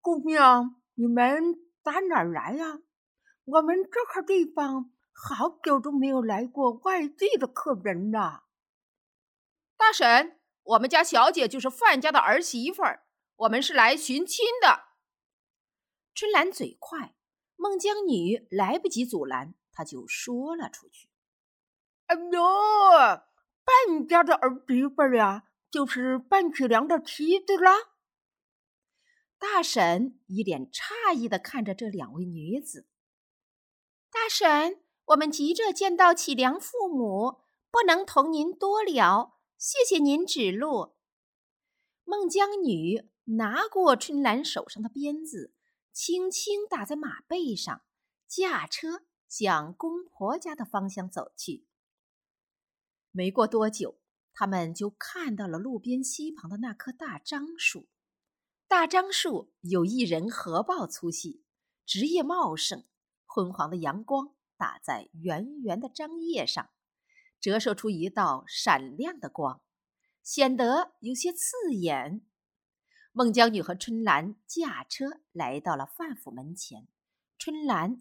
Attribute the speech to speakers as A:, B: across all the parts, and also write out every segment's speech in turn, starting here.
A: 姑娘，你们打哪儿来呀？我们这块地方好久都没有来过外地的客人了。
B: 大婶，我们家小姐就是范家的儿媳妇儿，我们是来寻亲的。
C: 春兰嘴快，孟姜女来不及阻拦，她就说了出去。
A: 哎呦，范家的儿媳妇呀，就是范启良的妻子啦。
C: 大婶一脸诧异地看着这两位女子。
D: 大婶，我们急着见到启良父母，不能同您多聊，谢谢您指路。
C: 孟姜女拿过春兰手上的鞭子，轻轻打在马背上，驾车向公婆家的方向走去。没过多久，他们就看到了路边溪旁的那棵大樟树。大樟树有1人合抱粗细，枝叶茂盛，昏黄的阳光打在圆圆的樟叶上，折射出一道闪亮的光，显得有些刺眼。孟姜女和春兰驾车来到了范府门前，春兰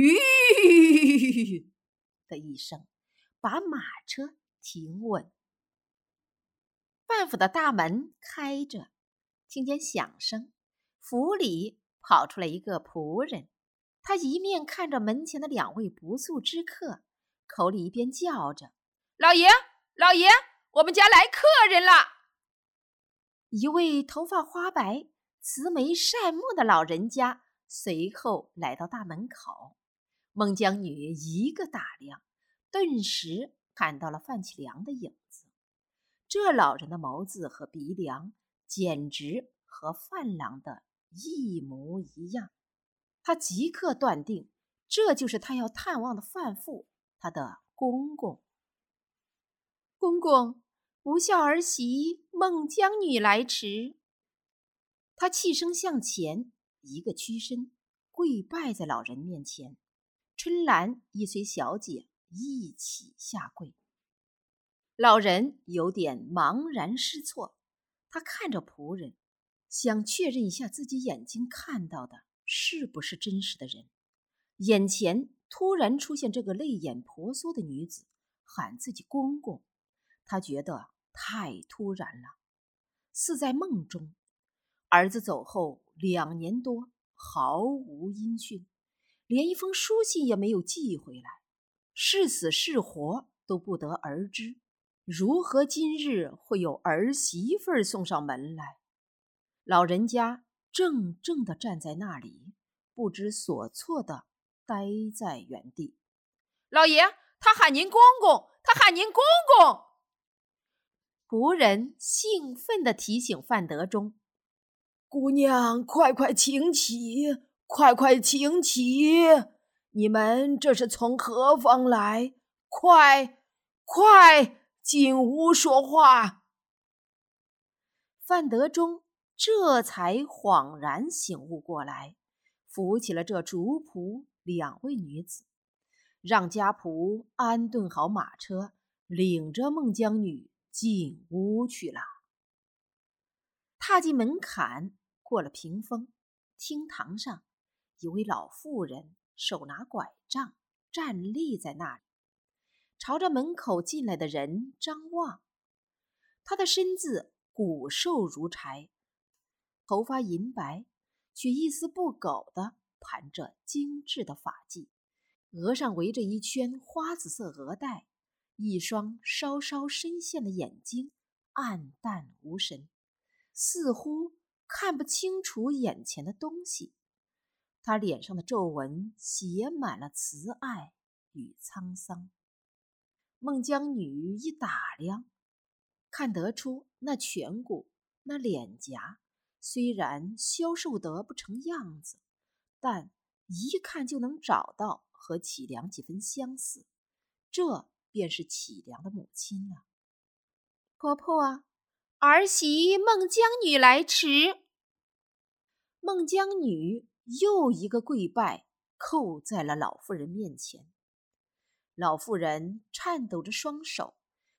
C: 吁的一声把马车停稳。范府的大门开着，听见响声，府里跑出来一个仆人，他一面看着门前的2位不速之客，口里一边叫着：“
B: 老爷，老爷，我们家来客人了。”
C: 一位头发花白、慈眉善目的老人家随后来到大门口。孟姜女一个打量，顿时看到了范启良的影子。这老人的眸子和鼻梁简直和范郎的一模一样，他即刻断定这就是他要探望的范父，他的公公。公公，不孝儿媳孟姜女来迟。他气声向前，一个屈身，跪拜在老人面前。春兰亦随小姐一起下跪。老人有点茫然失措，他看着仆人，想确认一下自己眼睛看到的是不是真实的人。眼前突然出现这个泪眼婆娑的女子，喊自己公公，他觉得太突然了，似在梦中。儿子走后2年多，毫无音讯，连一封书信也没有寄回来，是死是活都不得而知。如何今日会有儿媳妇送上门来？老人家怔怔地站在那里，不知所措地呆在原地。
B: 老爷，他喊您公公，他喊您公公。
C: 仆人兴奋地提醒范德忠：“
A: 姑娘，快快请起，快快请起！你们这是从何方来？快，进屋说话。”
C: 范德忠这才恍然醒悟过来，扶起了这主仆2位女子，让家仆安顿好马车，领着孟姜女进屋去了。踏进门槛，过了屏风，厅堂上一位老妇人手拿拐杖站立在那里，朝着门口进来的人张望。她的身子骨瘦如柴，头发银白，却一丝不苟地盘着精致的发髻，额上围着一圈花紫色额带，一双稍稍深陷的眼睛暗淡无神，似乎看不清楚眼前的东西。她脸上的皱纹写满了慈爱与沧桑。孟姜女一打量，看得出那颧骨、那脸颊虽然消瘦得不成样子，但一看就能找到和启良几分相似，这便是启良的母亲了。
D: 婆婆，儿媳孟姜女来迟。
C: 孟姜女又一个跪拜，叩在了老妇人面前。老妇人颤抖着双手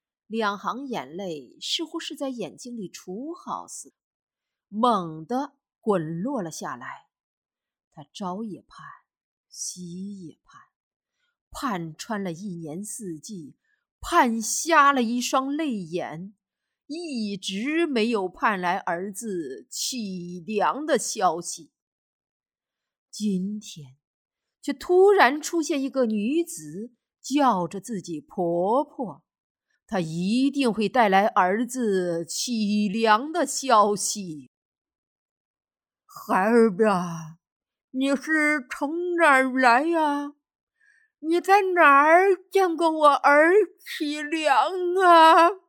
C: ，2行眼泪似乎是在眼睛里储好似的，猛地滚落了下来。他朝也盼，夕也盼，盼穿了一年四季，盼瞎了一双泪眼，一直没有盼来儿子凄凉的消息。今天却突然出现一个女子，叫着自己婆婆，她一定会带来儿子凄凉的消息。
A: 孩儿啊，你是从哪儿来呀？你在哪儿见过我儿凄凉啊？